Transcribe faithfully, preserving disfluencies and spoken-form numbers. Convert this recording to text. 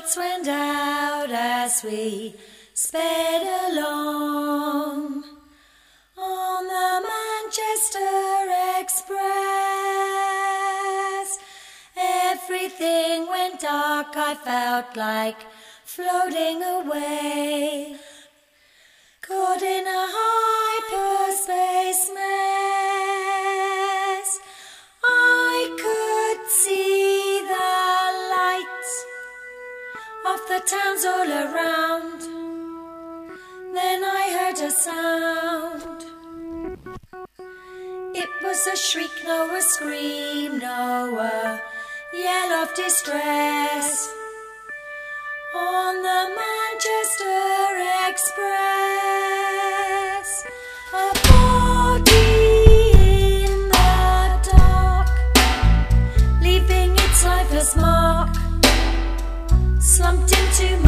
lights went out as we sped along on the Manchester Express. Everything went dark, I felt like floating away, caught in a hyperspace mess. I could see the lights of the towns all around. Then I heard a sound. It was a shriek, no a scream, no a yell of distress. On the Manchester Express, a body in the dark, leaving its lifeless mark, slumped into my